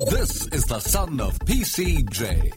This is the son of PCJ.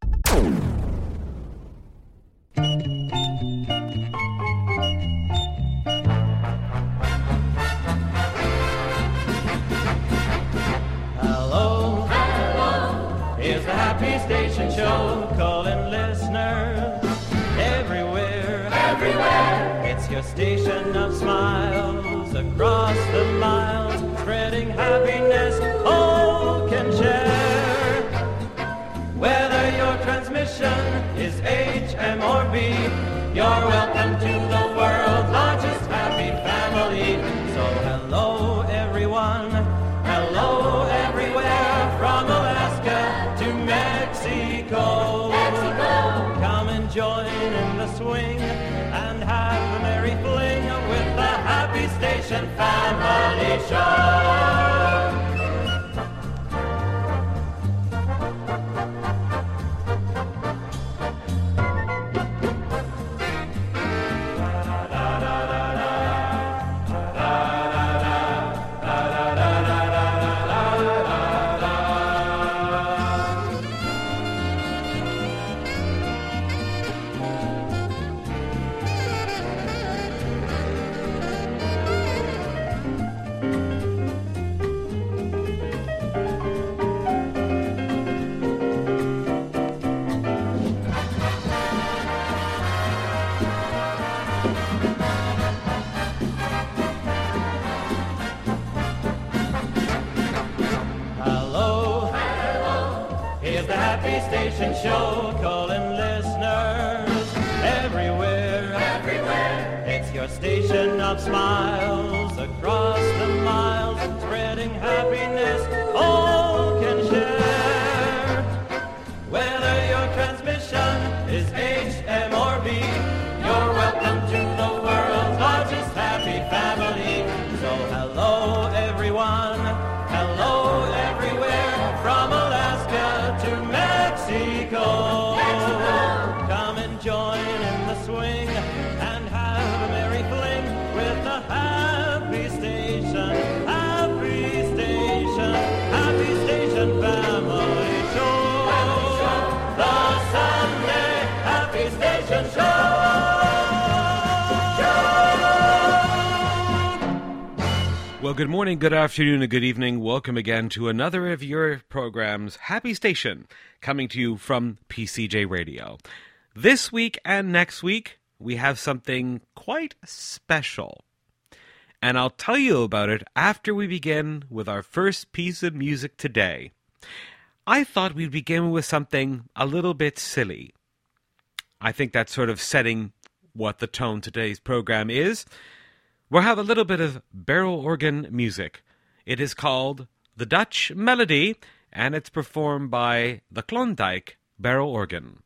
Hello, here's the Happy Station Show, calling listeners everywhere. It's your station of smiles across the miles, spreading happiness all can share. Whether your transmission is HM or B, you're welcome to the world's largest happy family. So hello everyone, hello everywhere, from Alaska to Mexico. Come and join in the swing and have a merry fling with the Happy Station Family Show. Station show, calling listeners everywhere. It's your station of smiles across the miles, spreading happiness all can share. Whether your transmission is HM or B, you're welcome to the world's largest happy family. So hello everyone, hello everywhere, from Alaska to Mexico. Come and join in the swing and have a merry fling with the Happy Station Family Show. The Sunday Happy Station Show. Well, good morning, good afternoon, and good evening. Welcome again to another of your programs, Happy Station, coming to you from PCJ Radio. This week and next week, we have something quite special. And I'll tell you about it after we begin with our first piece of music today. I thought we'd begin with something a little bit silly. I think that's sort of setting what the tone today's program is. We'll have a little bit of barrel organ music. It is called The Dutch Melody, and it's performed by the Klondike Barrel Organ.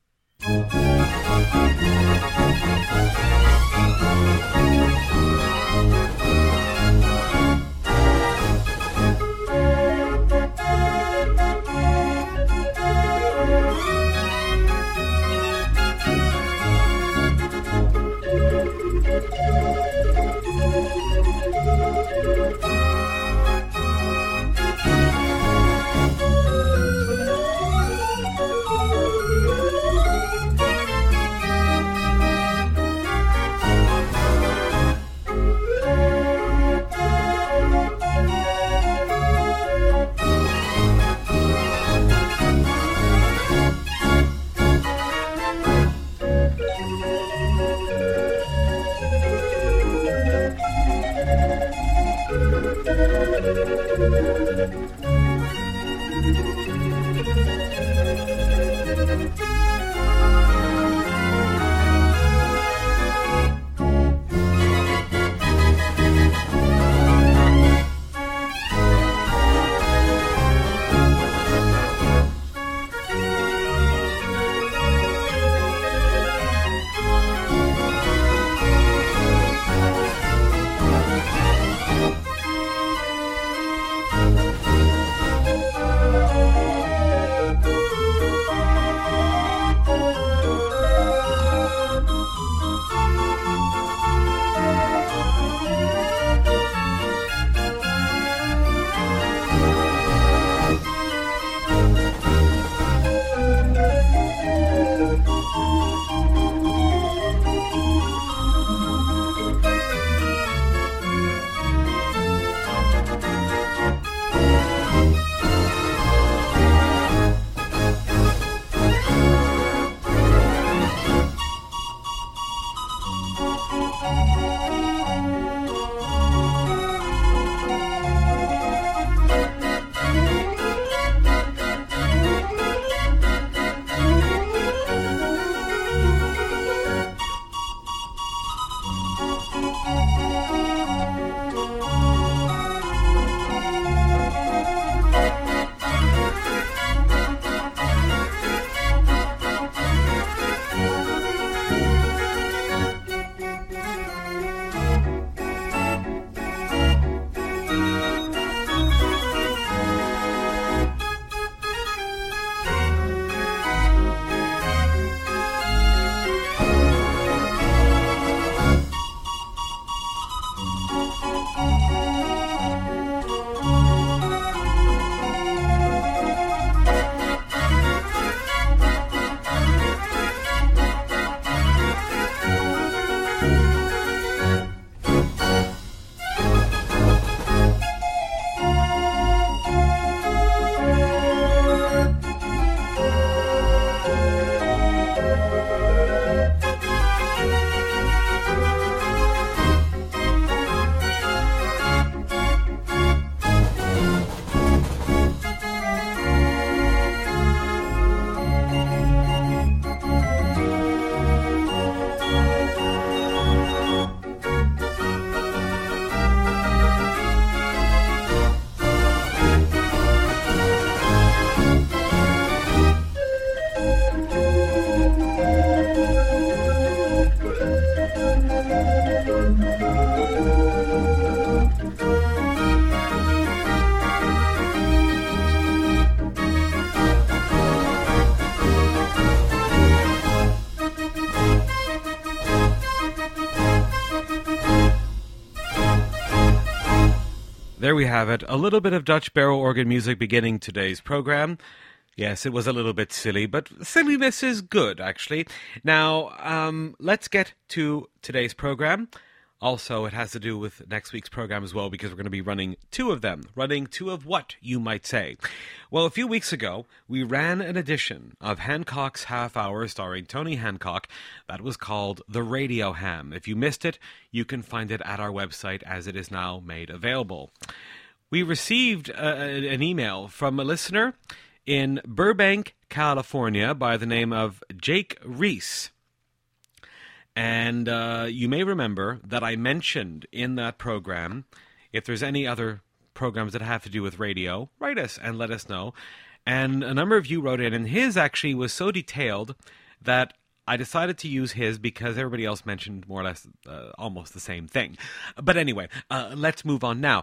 There we have it. A little bit of Dutch barrel organ music beginning today's program. Yes, it was a little bit silly, but silliness is good, actually. Now, let's get to today's program. Also, it has to do with next week's program as well, because we're going to be running two of them. Running two of what, you might say? Well, a few weeks ago, we ran an edition of Hancock's Half Hour starring Tony Hancock that was called The Radio Ham. If you missed it, you can find it at our website as it is now made available. We received an email from a listener in Burbank, California, by the name of Jake Reese. And you may remember that I mentioned in that program, if there's any other programs that have to do with radio, write us and let us know. And a number of you wrote in, and his actually was so detailed that I decided to use his because everybody else mentioned more or less almost the same thing. But anyway, let's move on now.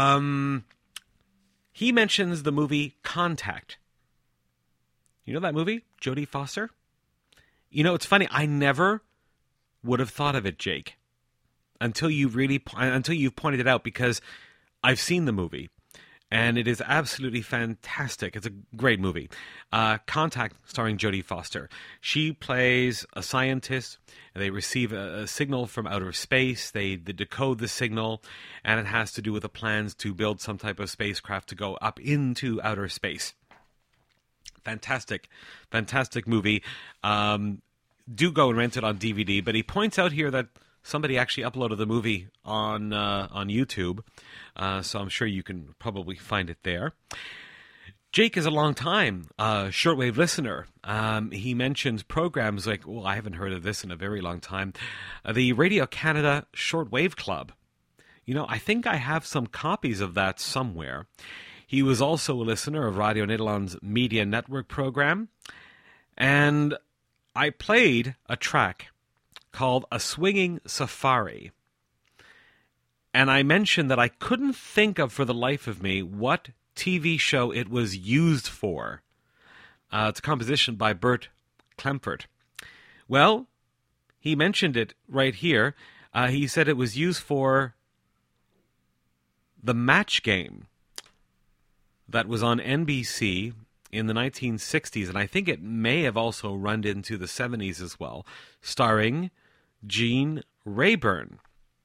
He mentions the movie Contact. You know that movie? Jodie Foster? You know, it's funny. I never would have thought of it, Jake, until you've pointed it out, because I've seen the movie, and it is absolutely fantastic. It's a great movie. Contact, starring Jodie Foster. She plays a scientist. They receive a signal from outer space. They decode the signal, and it has to do with the plans to build some type of spacecraft to go up into outer space. Fantastic, fantastic movie. Do go and rent it on DVD, but he points out here that somebody actually uploaded the movie on YouTube, so I'm sure you can probably find it there. Jake is a long-time shortwave listener. He mentions programs like, well, I haven't heard of this in a very long time, the Radio Canada Shortwave Club. You know, I think I have some copies of that somewhere. He was also a listener of Radio Nederland's Media Network program, and I played a track called A Swinging Safari. And I mentioned that I couldn't think of for the life of me what TV show it was used for. It's a composition by Bert Klemfert. Well, he mentioned it right here. He said it was used for The Match Game that was on NBC in the 1960s, and I think it may have also run into the 70s as well, starring Gene Rayburn.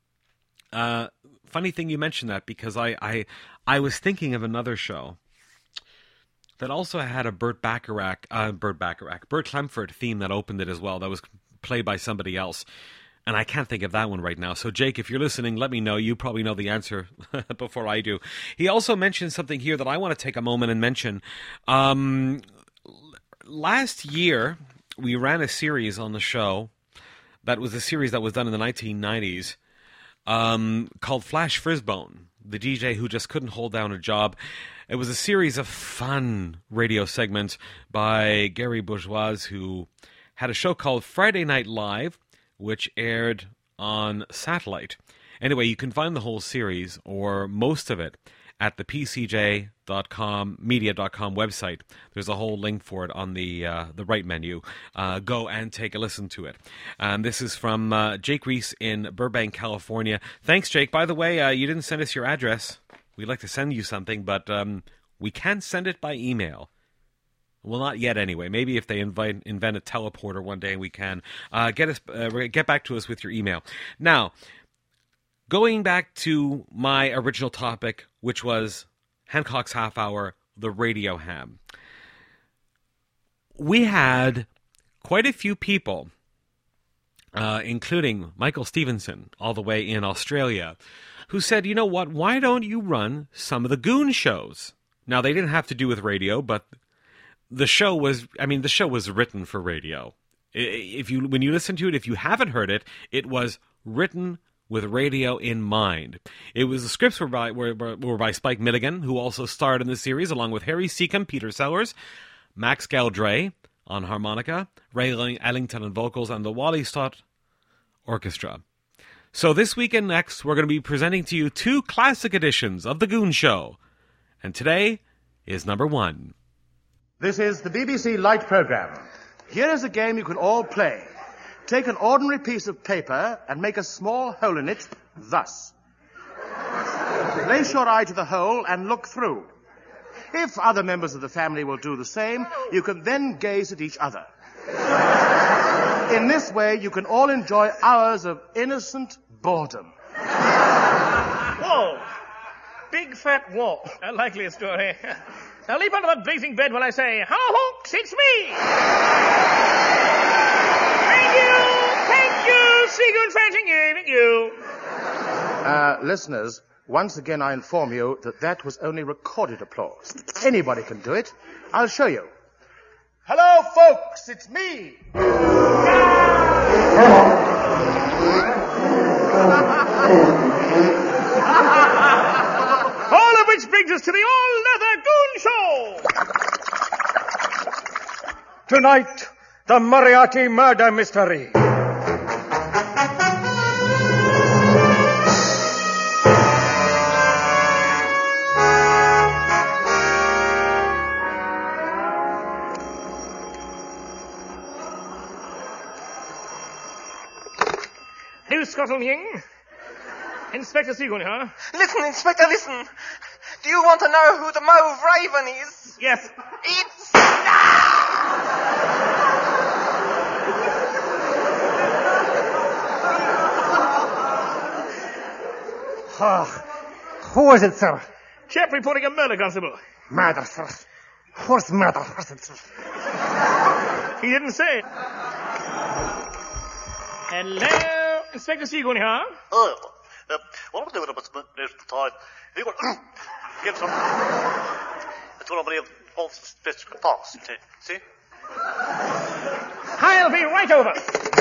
Funny thing you mentioned that, because I was thinking of another show that also had a Bert Klemfert theme that opened it as well, that was played by somebody else. And I can't think of that one right now. So, Jake, if you're listening, let me know. You probably know the answer before I do. He also mentioned something here that I want to take a moment and mention. Last year, we ran a series on the show that was a series that was done in the 1990s called Flash Frisbone, the DJ who just couldn't hold down a job. It was a series of fun radio segments by Gary Bourgeois, who had a show called Friday Night Live, which aired on satellite. Anyway, you can find the whole series, or most of it, at the PCJ.com, media.com website. There's a whole link for it on the right menu. Go and take a listen to it. This is from Jake Reese in Burbank, California. Thanks, Jake. By the way, you didn't send us your address. We'd like to send you something, but we can send it by email. Well, not yet anyway. Maybe if they invent a teleporter one day, we can. Get back to us with your email. Now, going back to my original topic, which was Hancock's Half Hour, the Radio Ham. We had quite a few people, including Michael Stevenson, all the way in Australia, who said, you know what, why don't you run some of the Goon shows? Now, they didn't have to do with radio, but the show was written for radio. When you listen to it, if you haven't heard it, it was written with radio in mind. The scripts were by Spike Milligan, who also starred in the series, along with Harry Seacombe, Peter Sellers, Max Geldray on harmonica, Ray Ellington on vocals, and the Wally Stott Orchestra. So this week and next, we're going to be presenting to you two classic editions of The Goon Show. And today is number 1. This is the BBC Light Programme. Here is a game you can all play. Take an ordinary piece of paper and make a small hole in it, thus. Place your eye to the hole and look through. If other members of the family will do the same, you can then gaze at each other. In this way, you can all enjoy hours of innocent boredom. Whoa! Big fat wall. A likely story. Now leap onto that blazing bed while I say, "Hello, Hawks, it's me!" Thank you, Seagoon Fanching, thank you. Listeners, once again I inform you that was only recorded applause. Anybody can do it. I'll show you. Hello, folks, it's me. All of which brings us to the All-Leather Goon Show. Tonight, the Moriarty murder mystery. New Scotland Ying. Inspector Seagoon, huh? Listen, Inspector, listen. Do you want to know who the Mauve Raven is? Yes. It's... Who is it, sir? Chap reporting a murder, Constable. Murder, sir. Who's murder? He didn't say. Hello, Inspector Seagoon, huh? What I'm doing about there's the time. You got get some. It's going to be all specific thoughts. See? I'll be right over.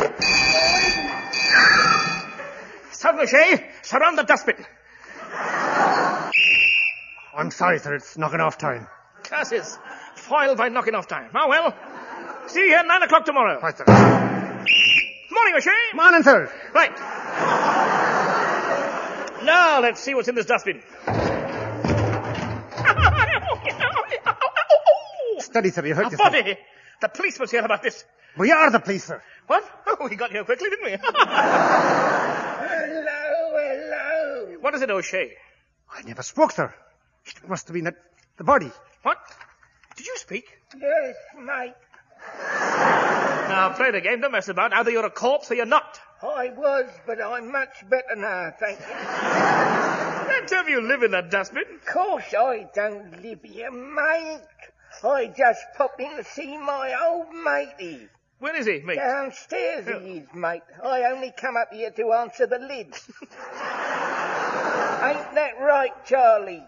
Sergeant O'Shea, surround the dustbin. I'm sorry, sir. It's knocking off time. Curses. Foiled by knocking off time. Oh, well. See you here at 9 o'clock tomorrow. Right, sir. Morning, O'Shea. Morning, sir. Right. Now, let's see what's in this dustbin. Steady, sir. You hurt A yourself. body. The police must hear about this. We are the police, sir. What? Oh, we got here quickly, didn't we? Hello. What is it, O'Shea? I never spoke, sir. It must have been the body. What? Did you speak? Yes, mate. Now, play the game. Don't mess about. Either you're a corpse or you're not. I was, but I'm much better now, thank you. Don't tell me you live in that dustbin. Of course I don't live here, mate. I just popped in to see my old matey. Where is he, mate? Downstairs he is, mate. I only come up here to answer the lids. Ain't that right, Charlie?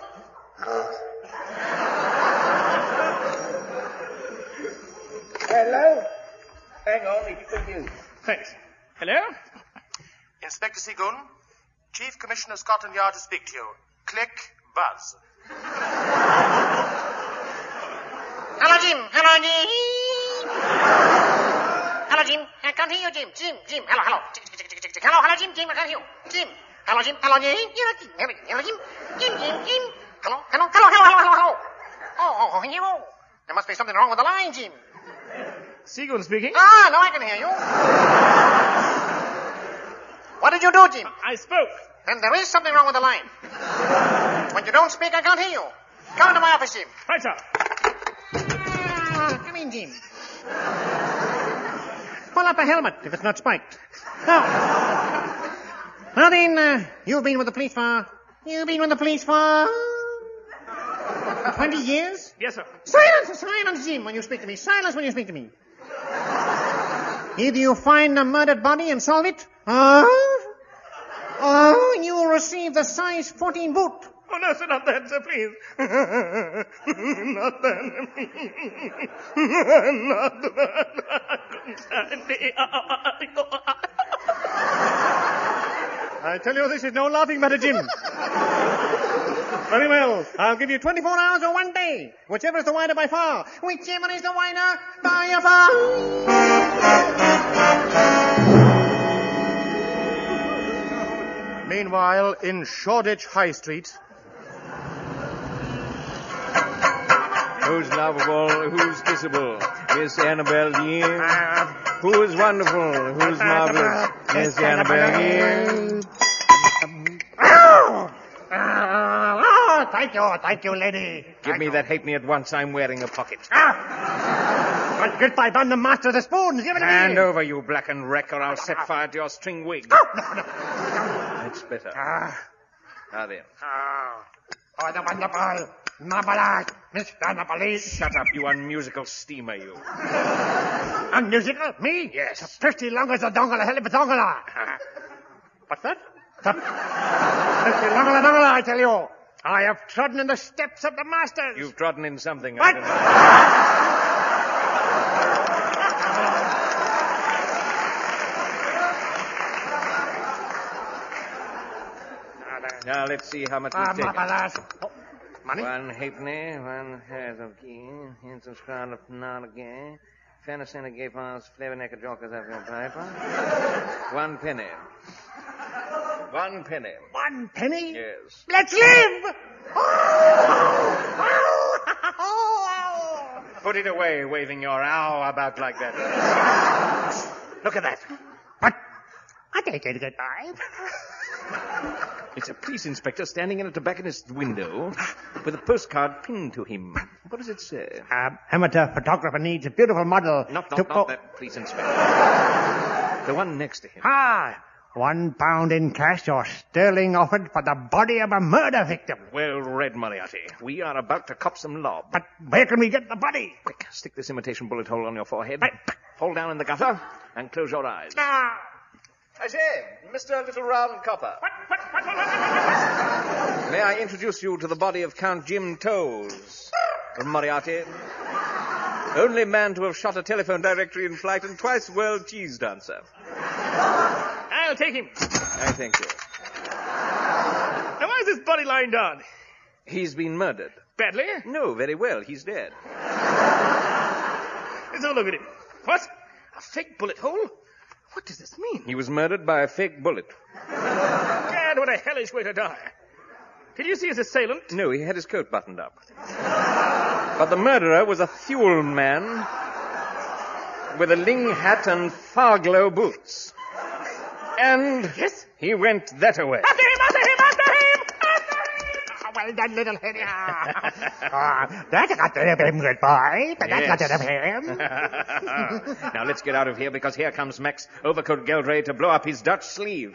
Hello? Hang on, it's for you. Thanks. Hello? Inspector Seagoon, Chief Commissioner Scotland Yard to speak to you. Click, buzz. Hello, Jim. Hello, Jim. Hello, Jim. I can't hear you, Jim. Jim. Hello. Hello, Jim. I can't hear you. Jim. Hello, Jim. Hello, Jim. Hello, Jim. Jim. Hello. Oh, you. There must be something wrong with the line, Jim. Seagoon speaking. Ah, now I can hear you. What did you do, Jim? I spoke. Then there is something wrong with the line. When you don't speak, I can't hear you. Come into my office, Jim. Right, sir. Come in, Jim. Pull up a helmet if it's not spiked. Now then, you've been with the police for 20 years? Yes, sir. Silence, Jim, when you speak to me. Silence when you speak to me. Either you find a murdered body and solve it, or you will receive the size 14 boot. Oh, no, sir, not that, sir, please. Not that. Not that. I couldn't stand it. I tell you, this is no laughing matter, Jim. Very well. I'll give you 24 hours or 1 day. Whichever is the wider by far. Whichever is the wider by far. Meanwhile, in Shoreditch High Street... Who's lovable? Who's kissable? Miss Annabelle Dean. Who is wonderful? Who's marvelous? Miss Annabelle Dean. Thank you, lady. Give me that halfpenny at once. I'm wearing a pocket. But goodbye, I'm the master of the spoons. Give it to me. Hand over, you blackened wreck, or I'll set fire to your string wig. No. That's better. Now then. Oh, the wonderful Napoleon, Mr. Napoleon. Shut up, you unmusical steamer, you. Unmusical? Me? Yes. The pretty long as a dongle, hell of a dongle. What's that? The pretty dongle, I tell you. I have trodden in the steps of the masters. You've trodden in something. What? I don't know. Now, let's see how much we've taken. Money? 1 halfpenny, 1 half of guinea, hints of scarlet not again. Fanny Santa gave us flavor neck jokers of your piper. 1 penny. 1 penny. 1 penny? Yes. Let's live! Put it away, waving your ow about like that. Look at that. What? I take it goodbye. It's a police inspector standing in a tobacconist's window with a postcard pinned to him. What does it say? Amateur photographer needs a beautiful model. Not to that police inspector. The one next to him. £1 in cash or sterling offered for the body of a murder victim. Well read, Moriarty. We are about to cop some lob. But where can we get the body? Quick, stick this imitation bullet hole on your forehead. Fall down in the gutter and close your eyes. I say, Mr. Little Round Copper. May I introduce you to the body of Count Jim Towles, Moriarty? Only man to have shot a telephone directory in flight and twice world cheese dancer. I'll take him. I thank you. Now, why is this body lying down? He's been murdered. Badly? No, very well. He's dead. Let's have a look at him. What? A fake bullet hole? What does this mean? He was murdered by a fake bullet. Gad, what a hellish way to die. Did you see his assailant? No, he had his coat buttoned up. But the murderer was a Thule man with a ling hat and Farglow boots. And yes, he went that away. After him! Well done, little Henry. That's got rid of him, good boy. But that's got rid of him. Now let's get out of here, because here comes Max Overcoat Geldray to blow up his Dutch sleeve.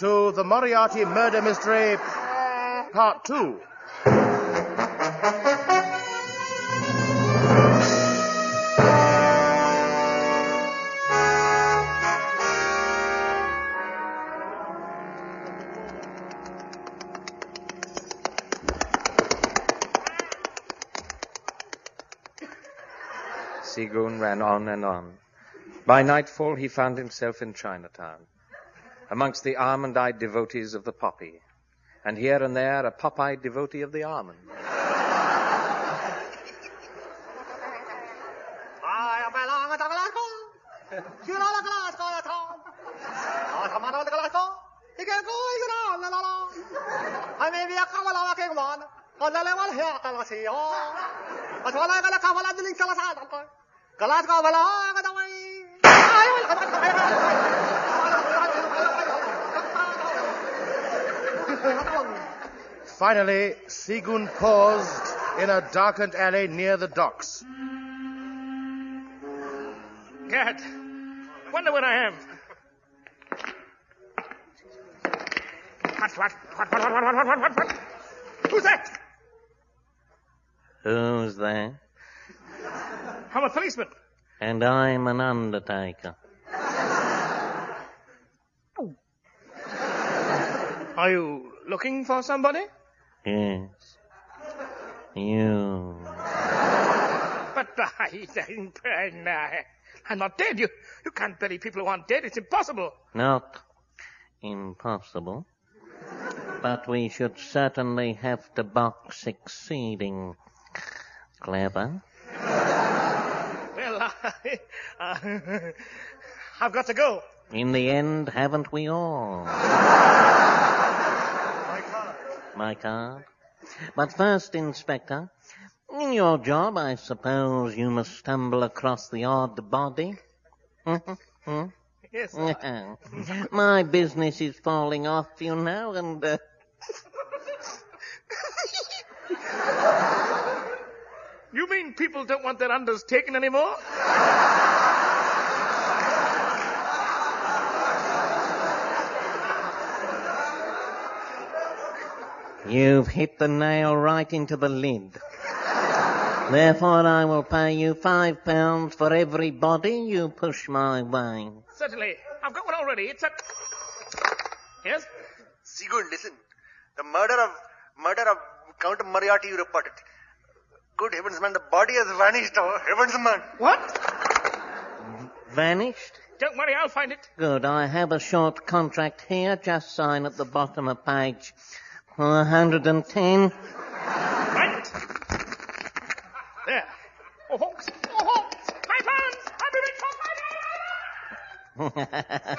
to the Moriarty Murder Mystery, Part 2. Seagoon ran on and on. By nightfall, he found himself in Chinatown, amongst the almond-eyed devotees of the poppy, and here and there a pop-eyed devotee of the almond. Finally, Seagoon paused in a darkened alley near the docks. Gad, wonder what I am. What? Who's that? Who's that? I'm a policeman. And I'm an undertaker. Are you looking for somebody? Yes. You. But I'm not dead. You can't bury people who aren't dead. It's impossible. Not impossible. But we should certainly have the box succeeding. Clever? Well, I've got to go. In the end, haven't we all? My card. But first, Inspector, in your job, I suppose you must stumble across the odd body. Yes. My business is falling off, you know, and... You mean people don't want their unders taken anymore? You've hit the nail right into the lid. Therefore, I will pay you £5 for every body you push my way. Certainly. I've got one already. It's a... Yes? Seagoon, listen. The murder of Count Moriarty you reported. Good heavens, man, the body has vanished. Oh, heavens, man. What? Vanished? Don't worry, I'll find it. Good. I have a short contract here. Just sign at the bottom of page 110. Right. There. Oh, Hawks. Oh, Hawks. My plans. I'll be rich for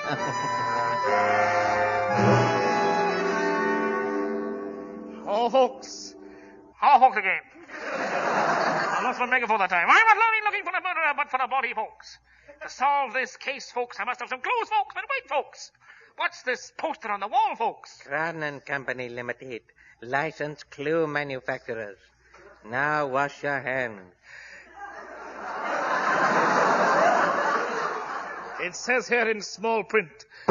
Oh, Hawks. How Hawks again? I'm not from Megaphone that time. I'm not looking for a murderer, but for a body, folks. To solve this case, folks, I must have some clues, folks. But wait, folks. What's this poster on the wall, folks? Cran and Company Limited, licensed clue manufacturers. Now wash your hands. It says here in small print.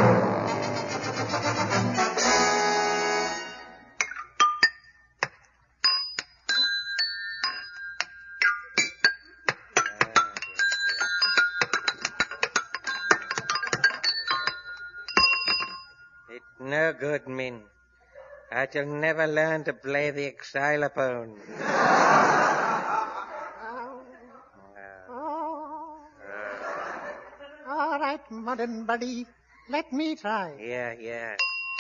No good, Min. I shall never learn to play the xylophone. All right, modern buddy. Let me try. Yeah.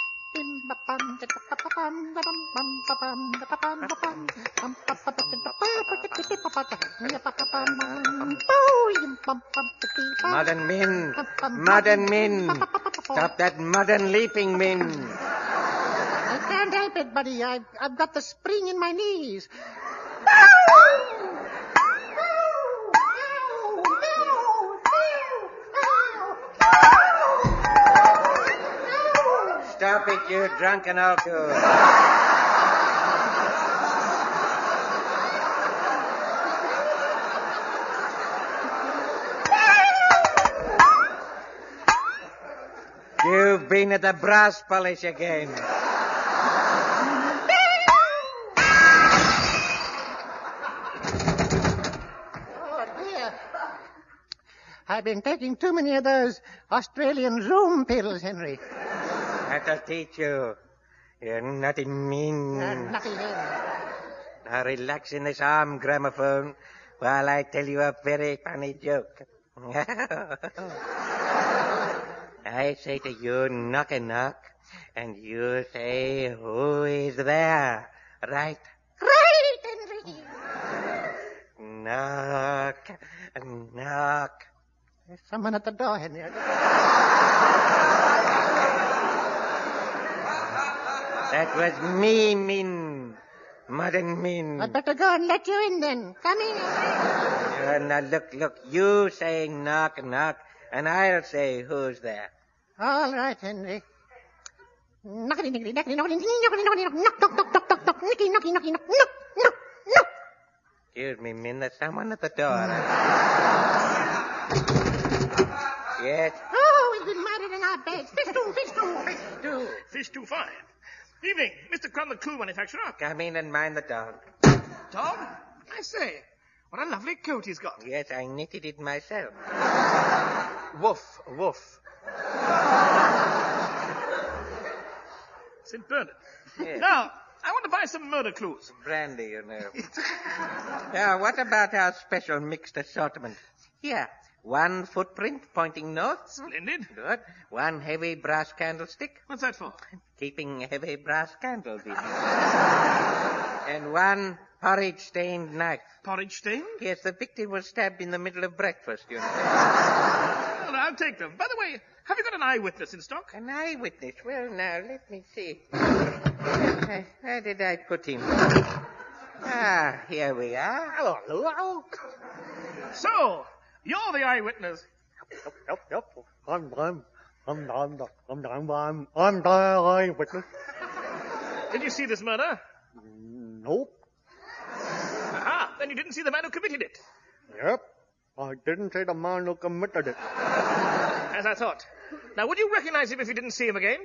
Modern Min. Stop that modern leaping, Min. I can't help it, buddy. I've got the spring in my knees. Stop it, you drunken alto. You've been at the brass polish again. Oh, dear. I've been taking too many of those Australian Zoom pills, Henry. That'll teach you. You're nothing mean. Nothing in. Now relax in this arm gramophone while I tell you a very funny joke. I say to you, knock a knock, and you say, who is there? Right? Right, Henry. Knock, knock. There's someone at the door, Henry. That was me, Min. Modern Min. I'd better go and let you in then. Come in. Now look, you say knock, knock, and I'll say who's there. All right, Henry. Knockity, knockity, knockity, knockity, knockity, knockity, knock, knock, knock, knock, knock, knock, knocky, knocky, knocky, knock, knock, knock, knock. Excuse me, Min, there's someone at the door. Yes? Oh, we've been married in our beds. Fish stew, fish stew, fish stew. Fish too fine. Evening, Mr. Crumb, the clue manufacturer. Come in and mind the dog. Dog? I say, what a lovely coat he's got. Yes, I knitted it myself. Woof, woof. St. Bernard. Yes. Now, I want to buy some murder clues. Brandy, you know. Now, what about our special mixed assortment? Here, one footprint pointing north. Splendid. Good. One heavy brass candlestick. What's that for? Keeping heavy brass candles in. And one porridge-stained knife. Porridge stained? Yes, the victim was stabbed in the middle of breakfast, you know. Well, I'll take them. By the way, have you got an eyewitness in stock? An eyewitness? Well, now, let me see. Where did I put him? Ah, here we are. Hello. So, you're the eyewitness. Yep. I'm the eyewitness. Did you see this murder? Nope. Aha, then you didn't see the man who committed it. Yep. I didn't say the man who committed it. As I thought. Now, would you recognize him if you didn't see him again?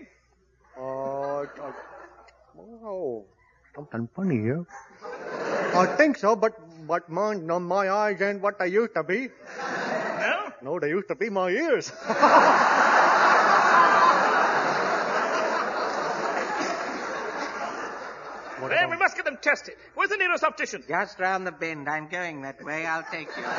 Something funny here. I think so, but my eyes ain't what they used to be. No? No, they used to be my ears. Then we must get them tested. Where's the nearest optician? Just round the bend. I'm going that way. I'll take you.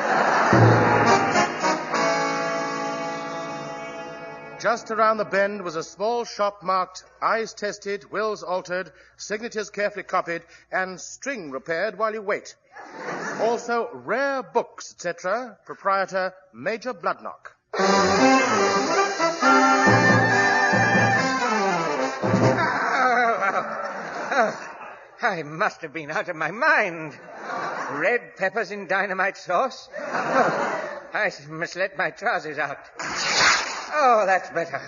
Just around the bend was a small shop marked eyes tested, wills altered, signatures carefully copied, and string repaired while you wait. Also, rare books, etc. Proprietor Major Bloodknock. I must have been out of my mind. Red peppers in dynamite sauce? I must let my trousers out. Oh, that's better.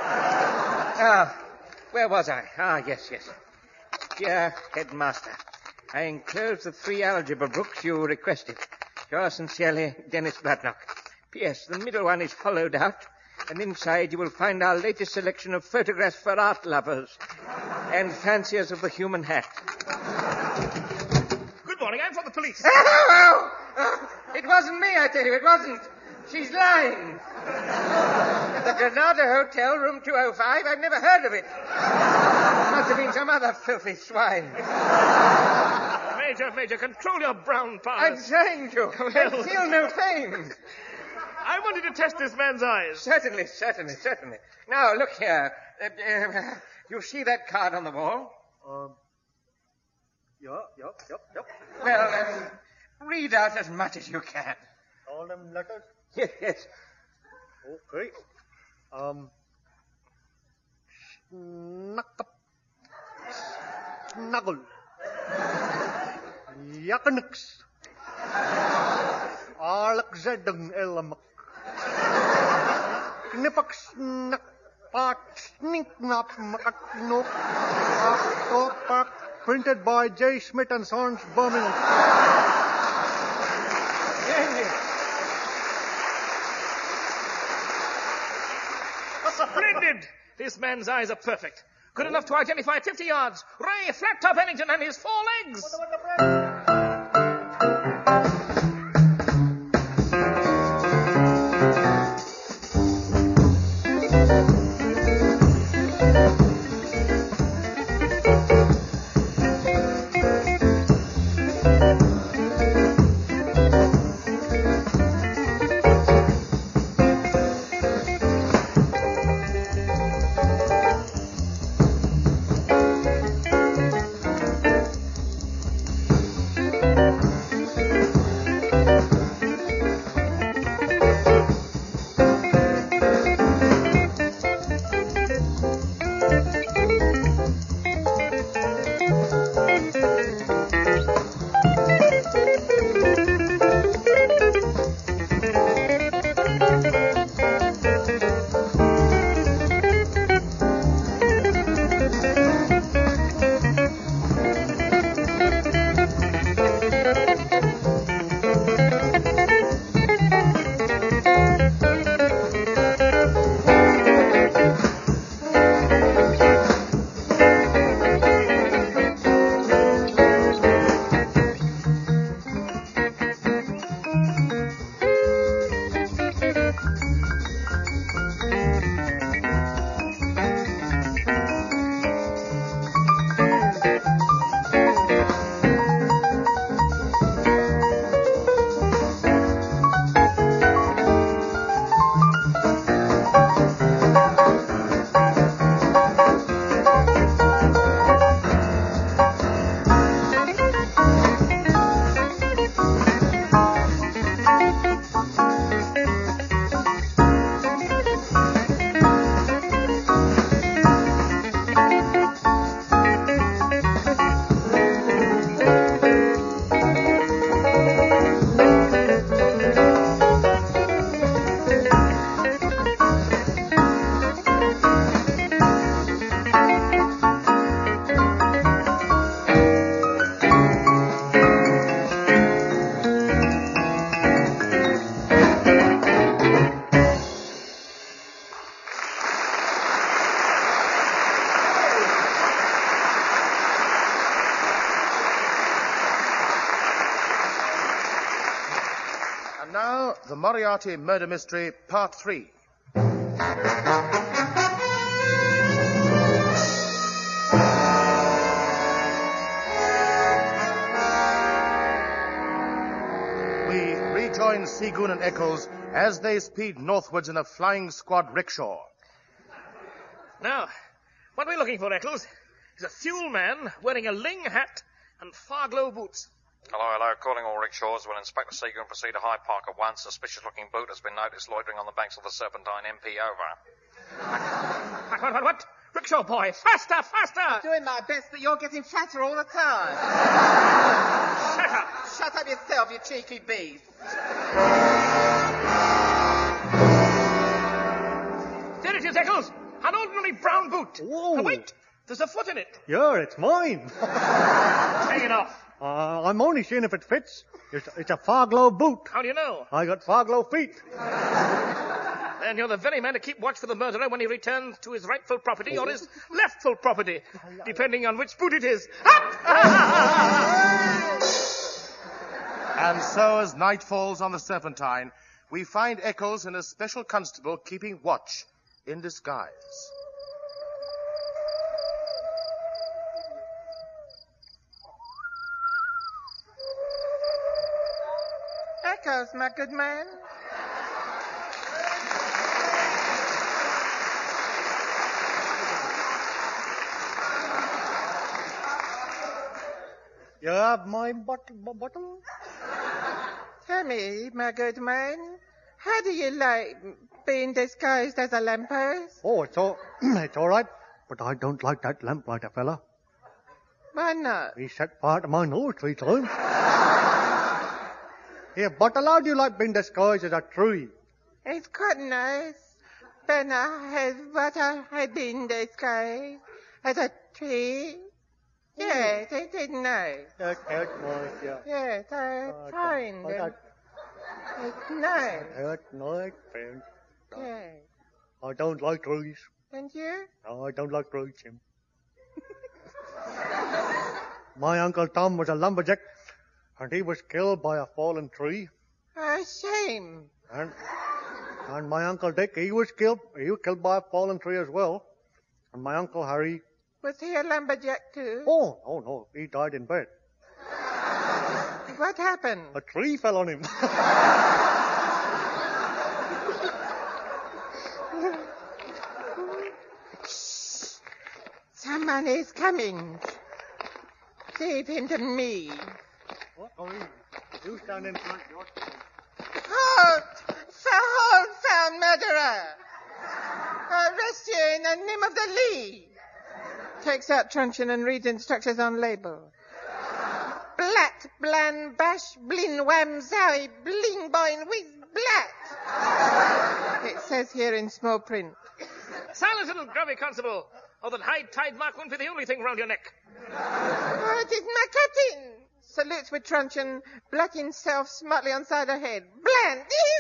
Where was I? Yes. Dear Headmaster, I enclosed the 3 algebra books you requested. Yours sincerely, Dennis Bloodknock. P.S. The middle one is hollowed out, and inside you will find our latest selection of photographs for art lovers and fanciers of the human hat. Good morning, I'm from the police. It wasn't me, I tell you, it wasn't. She's lying. The Granada Hotel, room 205, I've never heard of it. Must have been some other filthy swine. Major, control your brown powers. I'm trying to. I feel no pain. I wanted to test this man's eyes. Certainly. Now, look here. You see that card on the wall? Yep. Well, read out as much as you can. All them letters? Yes. Okay. Snuggle. Yakkenix. Alexedden Elmak. Knippaks Nakpat Sninknap Makatino. Octopak. Printed by J. Smith and Sons, Birmingham. Splendid! This man's eyes are perfect. Good enough to identify at 50 yards. Ray Flat-Top Ellington and his 4 legs. Now, the Moriarty Murder Mystery, Part 3. We rejoin Seagoon and Eccles as they speed northwards in a flying squad rickshaw. Now, what we're looking for, Eccles, is a fuel man wearing a ling hat and far-glow boots. Hello. Calling all rickshaws. Will Inspector Seagoon proceed to Hyde Park at once? Suspicious-looking boot has been noticed loitering on the banks of the Serpentine. MP over. What? Rickshaw boy, faster! I'm doing my best, but you're getting fatter all the time. Shut up! Shut up yourself, you cheeky beast. There it is, Eccles. An ordinary brown boot. Whoa. Oh, wait, there's a foot in it. Yeah, it's mine. Take it off. I'm only seeing if it fits. It's a far-glow boot. How do you know? I got far-glow feet. Then you're the very man to keep watch for the murderer when he returns to his rightful property or his leftful property, depending on which boot it is. And so, as night falls on the Serpentine, we find Eccles and a special constable keeping watch in disguise. Eccles, my good man. You have my bottle? Tell me, my good man, how do you like being disguised as a lamppost? Oh, it's all right. But I don't like that lamplighter fella. Why not? He set fire to my nose 3 times. Here, bottle, how do you like being disguised as a tree? It's quite nice. But I had been disguised as a tree. Yes, it is nice. That's nice, yeah. Yes, I find it. It's nice. That's nice, friend. Yes. I don't like trees. And you? No, I don't like tree, Jim. My Uncle Tom was a lumberjack, and he was killed by a fallen tree. A shame. And my Uncle Dick, he was killed by a fallen tree as well. And my Uncle Harry... Was he a lumberjack too? Oh, no, he died in bed. What happened? A tree fell on him. Someone is coming. Leave him to me. What? Oh, you stand in front, George. Halt! Hold, found murderer! Arrest you in the name of the Lee! Takes out truncheon and reads instructions on label. Blat, blan, bash, blin, wham, zowie, bling, boing, whiz, blat. It says here in small print. Silence, little grubby constable, or that high tide mark won't be the only thing round your neck. Oh, it is my captain. Salutes with truncheon, blat himself smartly on side of head. Bland!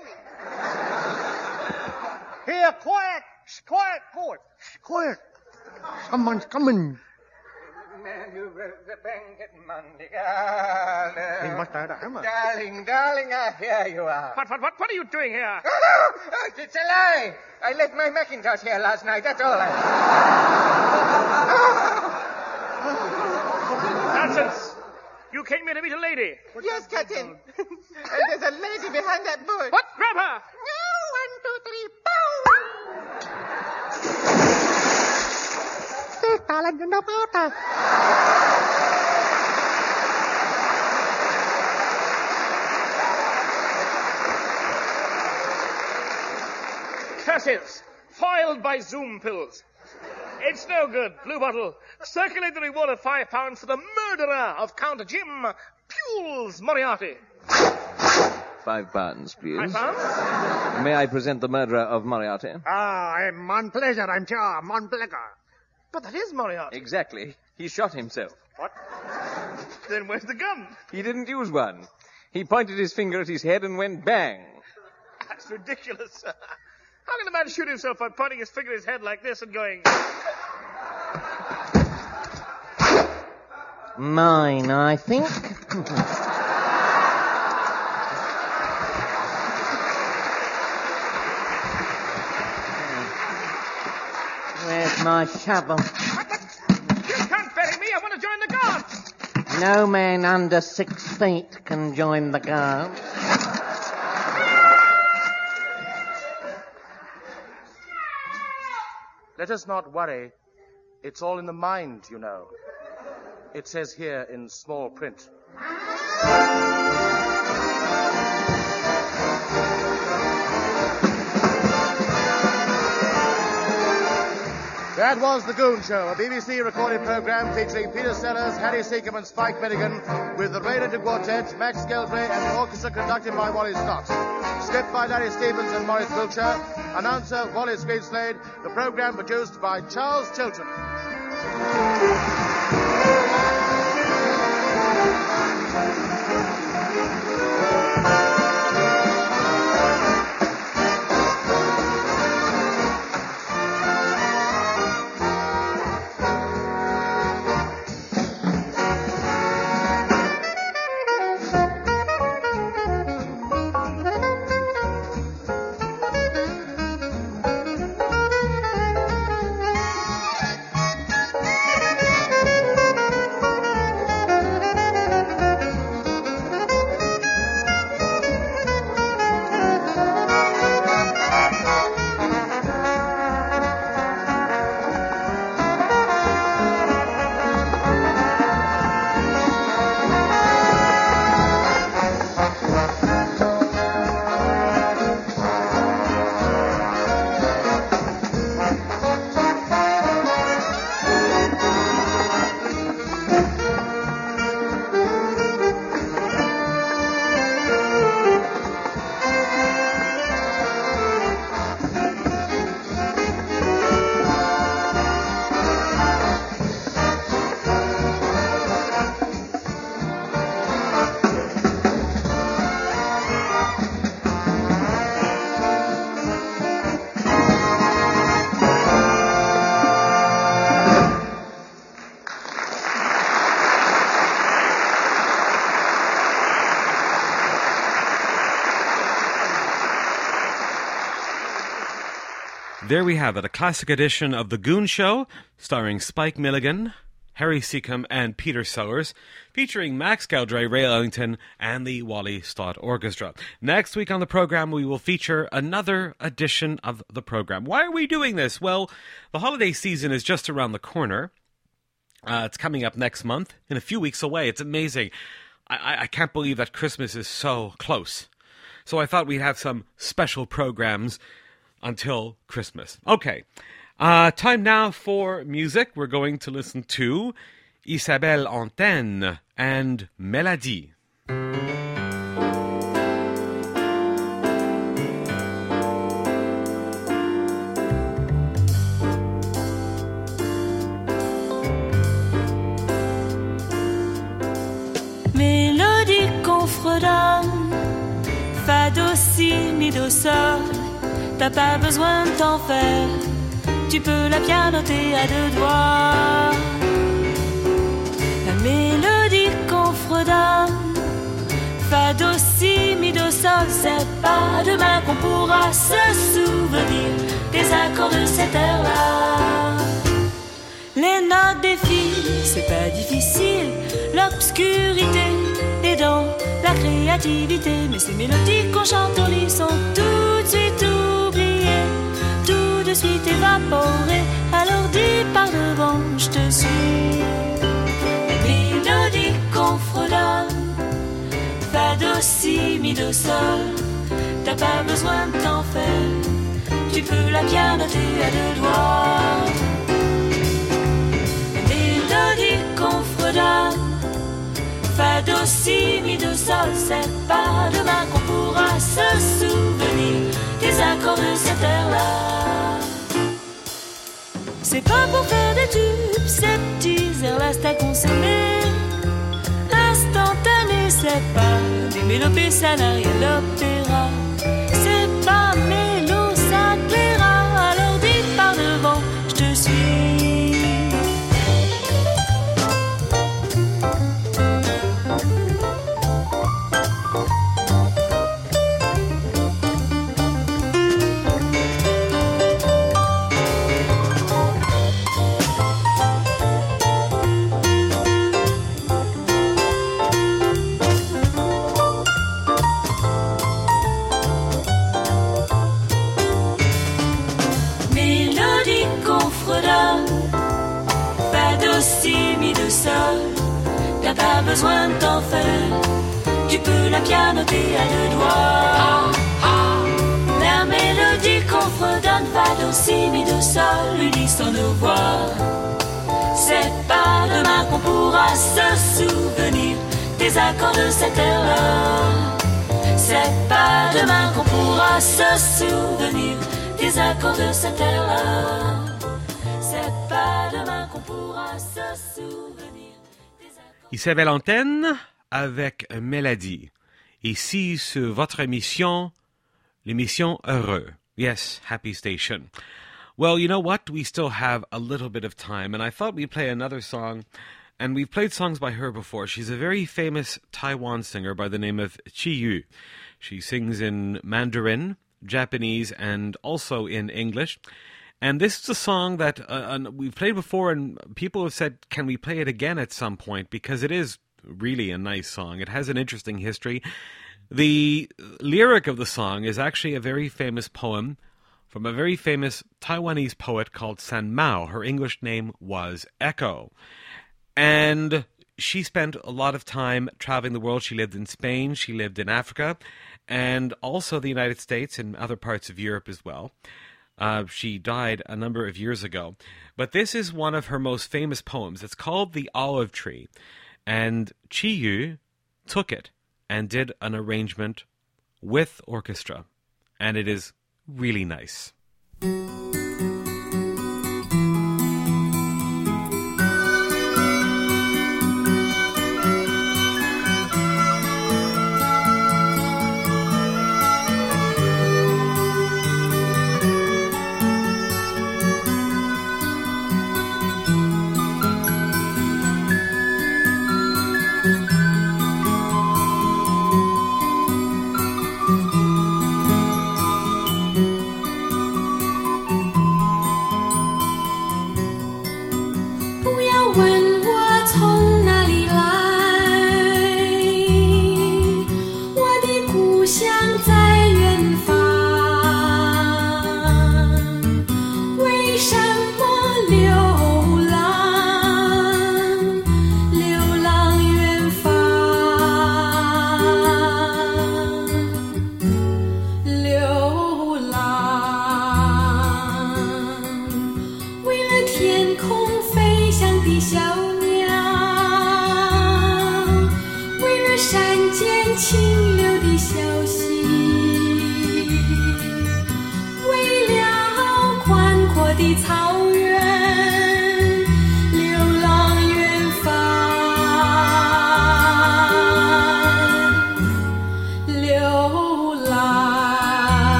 Here, quiet! Quiet! Someone's coming. He must have had a hammer. Darling, here you are. What are you doing here? Oh, it's a lie. I left my Macintosh here last night, that's all. Nonsense! You came here to meet a lady. Yes, Captain. And there's a lady behind that bush. What? Grab her! No, 1, 2, 3, boom! Darling, you know better. Curses! Foiled by Zoom pills. It's no good, Blue Bottle. Circulate the reward of £5 for the murderer of Count Jim Pules Moriarty. £5, please. £5? May I present the murderer of Moriarty? I'm mon pleasure, I'm sure, mon pleasure. But that is Moriarty. Exactly. He shot himself. What? Then where's the gun? He didn't use one. He pointed his finger at his head and went bang. That's ridiculous. How can a man shoot himself by pointing his finger at his head like this and going... Mine, I think. Where's my shovel? You can't bury me. I want to join the guards. No man under 6 feet can join the guards. Let us not worry. It's all in the mind, you know. It says here in small print. That was The Goon Show, a BBC recorded program featuring Peter Sellers, Harry Seacombe and Spike Milligan, with the Ray Linton Quartet, Max Gelbray and the orchestra conducted by Wally Scott. Script by Larry Stevens and Maurice Wiltshire. Announcer Wallace Greenslade. The program produced by Charles Chilton. There we have it, a classic edition of The Goon Show, starring Spike Milligan, Harry Seacombe, and Peter Sellers, featuring Max Geldray, Ray Ellington, and the Wally Stott Orchestra. Next week on the program, we will feature another edition of the program. Why are we doing this? Well, the holiday season is just around the corner. It's coming up next month, in a few weeks away. It's amazing. I can't believe that Christmas is so close. So I thought we'd have some special programs until Christmas. Okay, time now for music. We're going to listen to Isabelle Antenne and Mélodie. Mélodie qu'on fredonne, fa do si mi do sol. T'as pas besoin de t'en faire, tu peux la pianoter à deux doigts. La mélodie qu'on fredonne, fa do si mi do sol. C'est pas demain qu'on pourra se souvenir des accords de cette air-là. Les notes des filles, c'est pas difficile. L'obscurité est dans la créativité. Mais ces mélodies qu'on chante au lit sont tout de suite oubliées, tout de suite évaporées. Alors dis par devant, je te suis. Les mélodies qu'on fredonne, fa do si mi do sol. T'as pas besoin de t'en faire, tu peux la pianoter à deux doigts. Mélodie qu'on fredonne, fa do si mi do sol. C'est pas demain qu'on pourra se souvenir des accords de cette air-là. C'est pas pour faire des tubes, ces petits airs-là, c'est à consommer. Instantané, c'est pas des mélopées, ça n'a rien d'opéra. C'est pas mélo, ça plaira. Alors dis par devant, je te suis. T'as pas besoin de t'en faire, tu peux la pianoter à deux doigts. La mélodie qu'on fredonne, fa do si mi do sol, unissons nos voix. C'est pas demain qu'on pourra se souvenir des accords de cette air-là. C'est pas demain qu'on pourra se souvenir des accords de cette air-là. C'est pas demain qu'on pourra se souvenir. Isabelle Antenne avec Mélodie. Ici sur votre émission, l'émission Heureux. Yes, Happy Station. Well, you know what? We still have a little bit of time, and I thought we'd play another song. And we've played songs by her before. She's a very famous Taiwan singer by the name of Chi Yu. She sings in Mandarin, Japanese, and also in English. And this is a song that we've played before, and people have said, can we play it again at some point? Because it is really a nice song. It has an interesting history. The lyric of the song is actually a very famous poem from a very famous Taiwanese poet called San Mao. Her English name was Echo. And she spent a lot of time traveling the world. She lived in Spain, she lived in Africa, and also the United States and other parts of Europe as well. She died a number of years ago. But this is one of her most famous poems. It's called The Olive Tree. And Chi Yu took it and did an arrangement with orchestra. And it is really nice.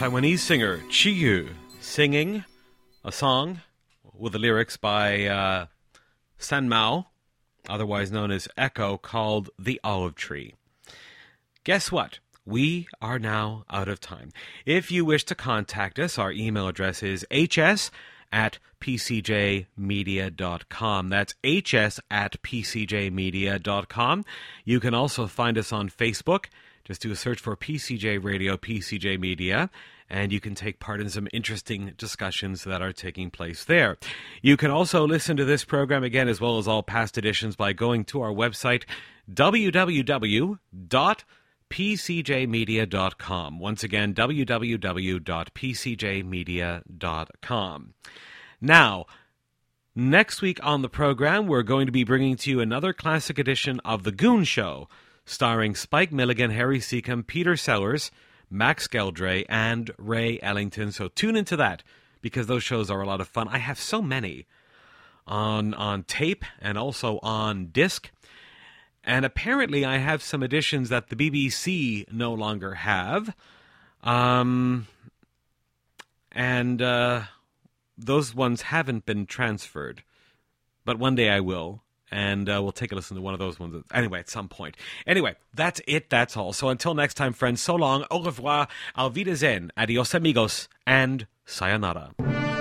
Taiwanese singer Chi Yu singing a song with the lyrics by San Mao, otherwise known as Echo, called The Olive Tree. Guess what? We are now out of time. If you wish to contact us, our email address is hs@pcjmedia.com. That's hs@pcjmedia.com. You can also find us on Facebook. Just do a search for PCJ Radio, PCJ Media, and you can take part in some interesting discussions that are taking place there. You can also listen to this program again, as well as all past editions, by going to our website, www.pcjmedia.com. Once again, www.pcjmedia.com. Now, next week on the program, we're going to be bringing to you another classic edition of The Goon Show, starring Spike Milligan, Harry Seacombe, Peter Sellers, Max Geldray, and Ray Ellington. So tune into that, because those shows are a lot of fun. I have so many on tape and also on disc. And apparently I have some editions that the BBC no longer have. Those ones haven't been transferred. But one day I will. And we'll take a listen to one of those ones. Anyway, at some point. Anyway, that's it. That's all. So until next time, friends, so long, au revoir, auf Wiedersehen, adios amigos, and sayonara.